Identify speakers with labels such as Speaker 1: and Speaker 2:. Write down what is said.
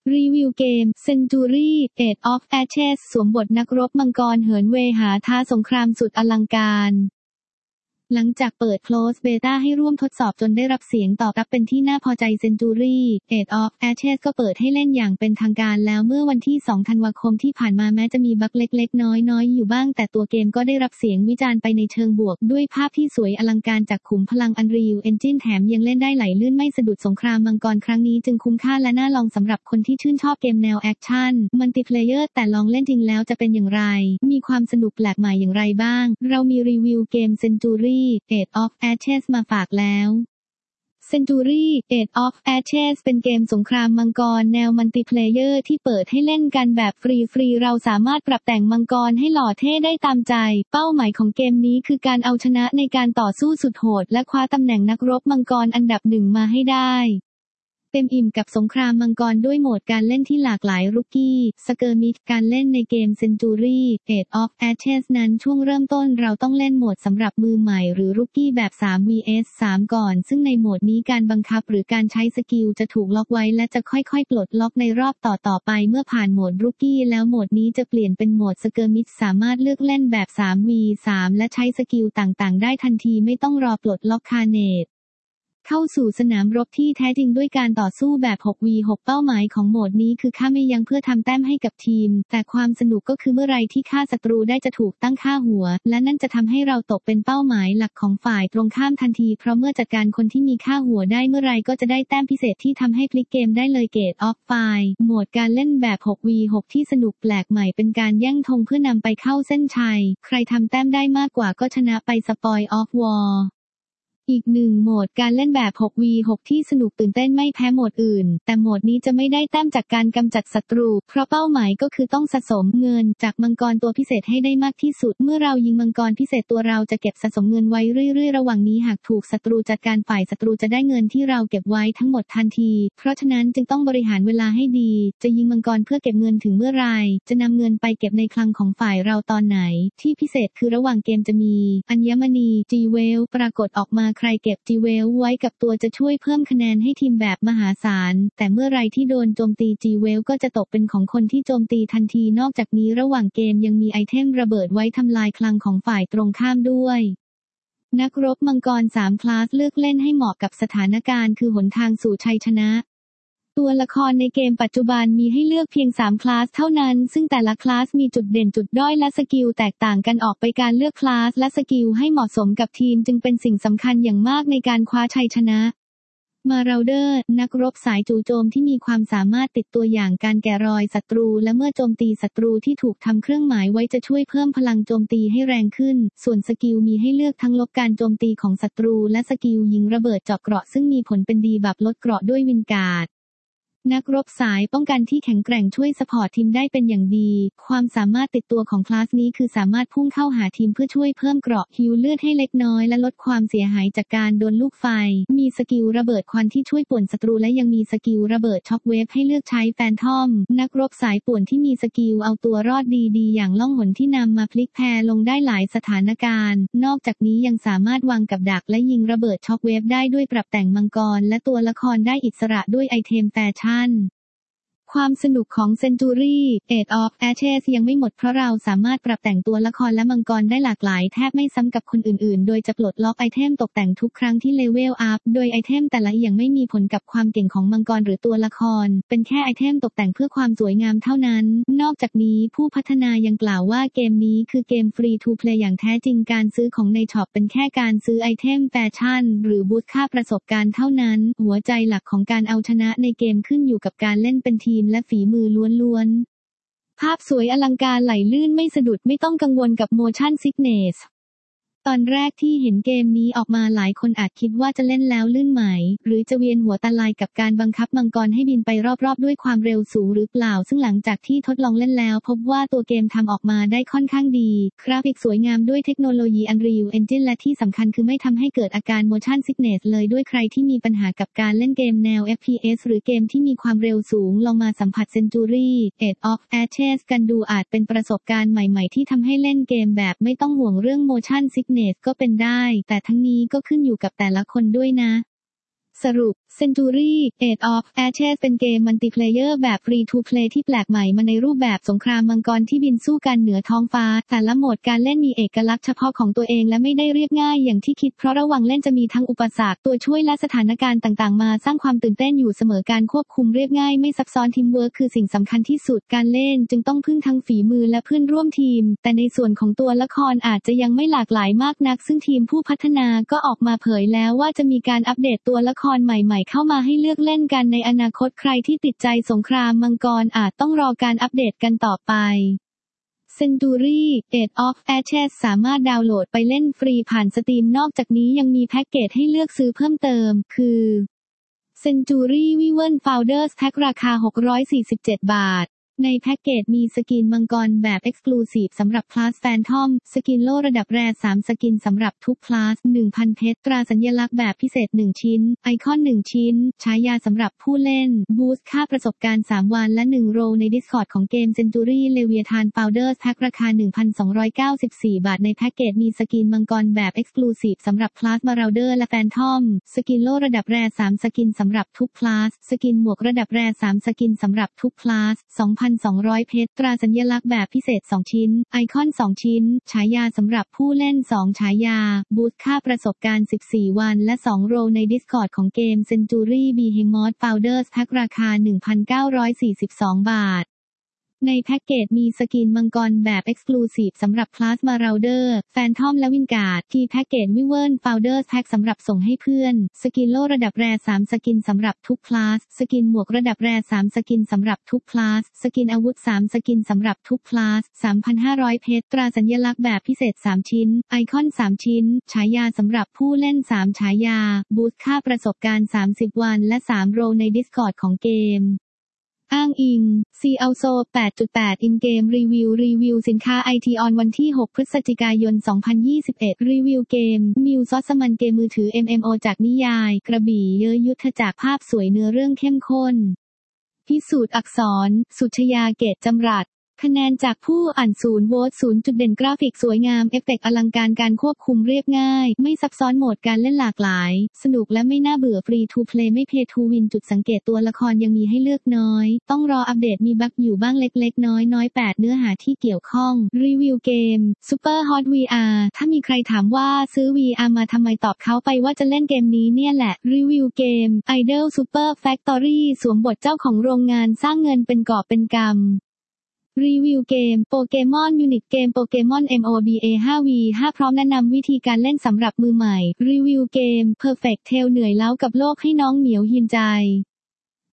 Speaker 1: รีวิวเกม Century Age of Ashes สวมบทนักรบมังกรเหินเวหาท้าสงครามสุดอลังการหลังจากเปิด Closed Beta ให้ร่วมทดสอบจนได้รับเสียงตอบรับเป็นที่น่าพอใจ Century Age of Ashes ก็เปิดให้เล่นอย่างเป็นทางการแล้วเมื่อวันที่ 2 ธันวาคมที่ผ่านมาแม้จะมีบั๊กเล็กๆน้อยๆอยู่บ้างแต่ตัวเกมก็ได้รับเสียงวิจารณ์ไปในเชิงบวกด้วยภาพที่สวยอลังการจากขุมพลัง Unreal Engine แถมยังเล่นได้ไหลลื่นไม่สะดุดสงครามมังกรครั้งนี้จึงคุ้มค่าและน่าลองสำหรับคนที่ชื่นชอบเกมแนวแอคชั่นมัลติเพลเยอร์แต่ลองเล่นจริงแล้วจะเป็นอย่างไรมีความสนุกแปลกใหม่อย่างไรบ้างเรามีรีวิวเกม Century Age of Ashes มาฝากแล้ว Century Age of Ashes เป็นเกมสงครามมังกรแนวมัลติเพลเยอร์ที่เปิดให้เล่นกันแบบฟรีๆเราสามารถปรับแต่งมังกรให้หล่อเท่ได้ตามใจเป้าหมายของเกมนี้คือการเอาชนะในการต่อสู้สุดโหดและคว้าตำแหน่งนักรบมังกรอันดับ1มาให้ได้เต็มอิ่มกับสงครามมังกรด้วยโหมดการเล่นที่หลากหลายรุกกี้สเกอร์มิชการเล่นในเกม Century Age of Ashes นั้นช่วงเริ่มต้นเราต้องเล่นโหมดสำหรับมือใหม่หรือรุกกี้แบบ 3vs3 ก่อนซึ่งในโหมดนี้การบังคับหรือการใช้สกิลจะถูกล็อกไว้และจะค่อยๆปลดล็อกในรอบต่อไปเมื่อผ่านโหมดรุกกี้แล้วโหมดนี้จะเปลี่ยนเป็นโหมดสเกอร์มิชสามารถเลือกเล่นแบบ 3v3 และใช้สกิลต่างๆได้ทันทีไม่ต้องรอปลดล็อกคาเนตเข้าสู่สนามรบที่แท้จริงด้วยการต่อสู้แบบ 6v6 เป้าหมายของโหมดนี้คือฆ่าไม่ยั้งเพื่อทำแต้มให้กับทีมแต่ความสนุกก็คือเมื่อไรที่ฆ่าศัตรูได้จะถูกตั้งค่าหัวและนั่นจะทำให้เราตกเป็นเป้าหมายหลักของฝ่ายตรงข้ามทันทีเพราะเมื่อจัดการคนที่มีค่าหัวได้เมื่อไรก็จะได้แต้มพิเศษที่ทำให้พลิกเกมได้เลยเกตออฟไฟโหมดการเล่นแบบ 6v6 ที่สนุกแปลกใหม่เป็นการแย่งธงเพื่อนำไปเข้าเส้นชัยใครทำแต้มได้มากกว่าก็ชนะไปสปอยออฟวอร์อีกหนึ่งโหมดการเล่นแบบ 6v6 ที่สนุกตื่นเต้นไม่แพ้โหมดอื่นแต่โหมดนี้จะไม่ได้แต้มจากการกำจัดศัตรูเพราะเป้าหมายก็คือต้องสะสมเงินจากมังกรตัวพิเศษให้ได้มากที่สุดเมื่อเรายิงมังกรพิเศษตัวเราจะเก็บสะสมเงินไว้เรื่อยๆระหว่างนี้หากถูกศัตรูจัดการฝ่ายศัตรูจะได้เงินที่เราเก็บไว้ทั้งหมดทันทีเพราะฉะนั้นจึงต้องบริหารเวลาให้ดีจะยิงมังกรเพื่อเก็บเงินถึงเมื่อไรจะนำเงินไปเก็บในคลังของฝ่ายเราตอนไหนที่พิเศษคือระหว่างเกมจะมีอัญมณีจีเวลปรากฏออกมาใครเก็บจีเวลไว้กับตัวจะช่วยเพิ่มคะแนนให้ทีมแบบมหาศาลแต่เมื่อไรที่โดนโจมตีจีเวลก็จะตกเป็นของคนที่โจมตีทันทีนอกจากนี้ระหว่างเกมยังมีไอเทมระเบิดไว้ทำลายคลังของฝ่ายตรงข้ามด้วยนักรบมังกร3คลาสเลือกเล่นให้เหมาะกับสถานการณ์คือหนทางสู่ชัยชนะตัวละครในเกมปัจจุบันมีให้เลือกเพียง3คลาสเท่านั้นซึ่งแต่ละคลาสมีจุดเด่นจุดด้อยและสกิลแตกต่างกันออกไปการเลือกคลาสและสกิลให้เหมาะสมกับทีมจึงเป็นสิ่งสำคัญอย่างมากในการคว้าชัยชนะมาราเดอร์นักรบสายจู่โจมที่มีความสามารถติดตัวอย่างการแกะรอยศัตรูและเมื่อโจมตีศัตรูที่ถูกทำเครื่องหมายไว้จะช่วยเพิ่มพลังโจมตีให้แรงขึ้นส่วนสกิลมีให้เลือกทั้งลบการโจมตีของศัตรูและสกิลยิงระเบิดเจาะเกราะซึ่งมีผลเป็นดีบัฟลดเกราะด้วยวินการ์ดนักรบสายป้องกันที่แข็งแกร่งช่วยสปอร์ตทีมได้เป็นอย่างดีความสามารถติดตัวของคลาสนี้คือสามารถพุ่งเข้าหาทีมเพื่อช่วยเพิ่มเกราะฮีลเลือดให้เล็กน้อยและลดความเสียหายจากการโดนลูกไฟมีสกิลระเบิดควันที่ช่วยป่วนศัตรูและยังมีสกิลระเบิดช็อคเวฟให้เลือกใช้แฟนทอมนักรบสายป่วนที่มีสกิลเอาตัวรอดดีๆอย่างล่องหนที่นำมาพลิกแพลงได้หลายสถานการณ์นอกจากนี้ยังสามารถวางกับดักและยิงระเบิดช็อคเวฟได้ด้วยปรับแต่งมังกรและตัวละครได้อิสระด้วยไอเทมแฟชั่นความสนุกของ Century Age of Ashes ยังไม่หมดเพราะเราสามารถปรับแต่งตัวละครและมังกรได้หลากหลายแทบไม่ซ้ำกับคนอื่นๆโดยจะปลดล็อกไอเทมตกแต่งทุกครั้งที่เลเวลอัพโดยไอเทมแต่ละอย่างไม่มีผลกับความเก่งของมังกรหรือตัวละครเป็นแค่ไอเทมตกแต่งเพื่อความสวยงามเท่านั้นนอกจากนี้ผู้พัฒนายังกล่าวว่าเกมนี้คือเกมฟรีทูเพลย์อย่างแท้จริงการซื้อของในช็อปเป็นแค่การซื้อไอเทมแฟชั่นหรือบูสต์ค่าประสบการณ์เท่านั้นหัวใจหลักของการเอาชนะในเกมขึ้นอยู่กับการเล่นเป็นทีมและฝีมือล้วนๆภาพสวยอลังการไหลลื่นไม่สะดุดไม่ต้องกังวลกับ motion sickness ตอนแรกที่เห็นเกมนี้ออกมาหลายคนอาจคิดว่าจะเล่นแล้วลื่นไหมหรือจะเวียนหัวตาลายกับการบังคับมังกรให้บินไปรอบๆด้วยความเร็วสูงหรือเปล่าซึ่งหลังจากที่ทดลองเล่นแล้วพบว่าตัวเกมทำออกมาได้ค่อนข้างดีกราฟิกสวยงามด้วยเทคโนโลยี Unreal Engine และที่สำคัญคือไม่ทำให้เกิดอาการ motion sickness เลยด้วยใครที่มีปัญหากับการเล่นเกมแนว FPS หรือเกมที่มีความเร็วสูงลองมาสัมผัส Century Age of Ashes กันดูอาจเป็นประสบการณ์ใหม่ๆที่ทำให้เล่นเกมแบบไม่ต้องห่วงเรื่อง motion sickness ก็เป็นได้แต่ทั้งนี้ก็ขึ้นอยู่กับแต่ละคนด้วยนะสรุป Century Age of Ashes เป็นเกมมัลติเพลเยอร์แบบ Free to Play ที่แปลกใหม่มาในรูปแบบสงครามมังกรที่บินสู้กันเหนือท้องฟ้าแต่ละโหมดการเล่นมีเอกลักษณ์เฉพาะของตัวเองและไม่ได้เรียบง่ายอย่างที่คิดเพราะระหว่างเล่นจะมีทั้งอุปสรรคตัวช่วยและสถานการณ์ต่างๆมาสร้างความตื่นเต้นอยู่เสมอการควบคุมเรียบง่ายไม่ซับซ้อนทีมเวิร์คคือสิ่งสำคัญที่สุดการเล่นจึงต้องพึ่งทั้งฝีมือและเพื่อนร่วมทีมแต่ในส่วนของตัวละครอาจจะยังไม่หลากหลายมากนักซึ่งทีมผู้พัฒนาก็ออกมาเผยแล้วว่าจะมีการอัปเดตตัวละครใหม่ๆเข้ามาให้เลือกเล่นกันในอนาคตใครที่ติดใจสงครามมังกรอาจต้องรอการอัปเดตกันต่อไป Century Age of Ashes สามารถดาวน์โหลดไปเล่นฟรีผ่านสตรีมนอกจากนี้ยังมีแพ็กเกจให้เลือกซื้อเพิ่มเติมคือ Century Wyvern Founders Pack ราคา$647ในแพ็กเกจมีสกินมังกรแบบ Exclusive สำหรับคลาสแฟนทอมสกินโล่ระดับแร3สกินสำหรับทุกคลาส 1,000 เพชรตราสัญลักษณ์แบบพิเศษ1ชิ้นไอคอน1ชิ้นฉายาสำหรับผู้เล่นบูสต์ค่าประสบการณ์3วันและ1โรลใน Discord ของเกม Century Leviathan Founders Pack ราคา$1,294ในแพ็กเกจมีสกินมังกรแบบ Exclusive สำหรับคลาส Marauder และ Phantom สกินโล่ระดับแร3สกินสำหรับทุกคลาสสกินหมวกระดับแร3สกินสำหรับทุกคลาส2,200 เพชรตราสัญลักษณ์แบบพิเศษ2ชิ้นไอคอน2ชิ้นฉายาสำหรับผู้เล่น2ฉายาบูสต์ค่าประสบการณ์14วันและ2โรลใน Discord ของเกม Century Behemoth Founders Pack ราคา$1,942ในแพ็กเกจมีสกินมังกรแบบ Exclusive สำหรับคลาส Marauder Phantom และ Wingard ที่แพ็กเกจ Wyvern Founders Pack สำหรับส่งให้เพื่อนสกินโล่ระดับแร3สกินสำหรับทุกคลาสสกินหมวกระดับแร3สกินสำหรับทุกคลาสสกินอาวุธ3สกินสำหรับทุกคลาส 3,500 เพชรตราสัญลักษณ์แบบพิเศษ3ชิ้นไอคอน3ชิ้นฉายาสำหรับผู้เล่น3ฉายาบูสต์ค่าประสบการณ์30วันและ3โรลใน Discord ของเกมอ้างอิง See also 8.8 In Game Review สินค้า IT on วันที่ 6 พฤศจิกายน 2021 รีวิวเกม New Sossaman เกมมือถือ MMO จากนิยาย กระบี่เยอะยุทธจากภาพสวยเนื้อเรื่องเข้มข้น พิสูจน์อักษร สุชยาเกตจำรัดคะแนนจากผู้อ่าน0โหวต0จุดเด่นกราฟิกสวยงามเอฟเฟกต์อลังการการควบคุมเรียบง่ายไม่ซับซ้อนโหมดการเล่นหลากหลายสนุกและไม่น่าเบื่อฟรีทูเพลย์ไม่เพย์ทูวินจุดสังเกตตัวละครยังมีให้เลือกน้อยต้องรออัปเดตมีบั๊กอยู่บ้างเล็กๆน้อย8เนื้อหาที่เกี่ยวข้องรีวิวเกม Super Hot VR ถ้ามีใครถามว่าซื้อ VR มาทำไมตอบเขาไปว่าจะเล่นเกมนี้เนี่ยแหละรีวิวเกม Idol Super Factory สวมบทเจ้าของโรงงานสร้างเงินเป็นกอบเป็นกำรีวิวเกมโปเกมอนยูนิตเกมโปเกมอน MOBA 5v5 พร้อมแนะนำวิธีการเล่นสำหรับมือใหม่รีวิวเกม Perfect Tail เหนื่อยเล้ากับโลกให้น้องเหมียวหินใจ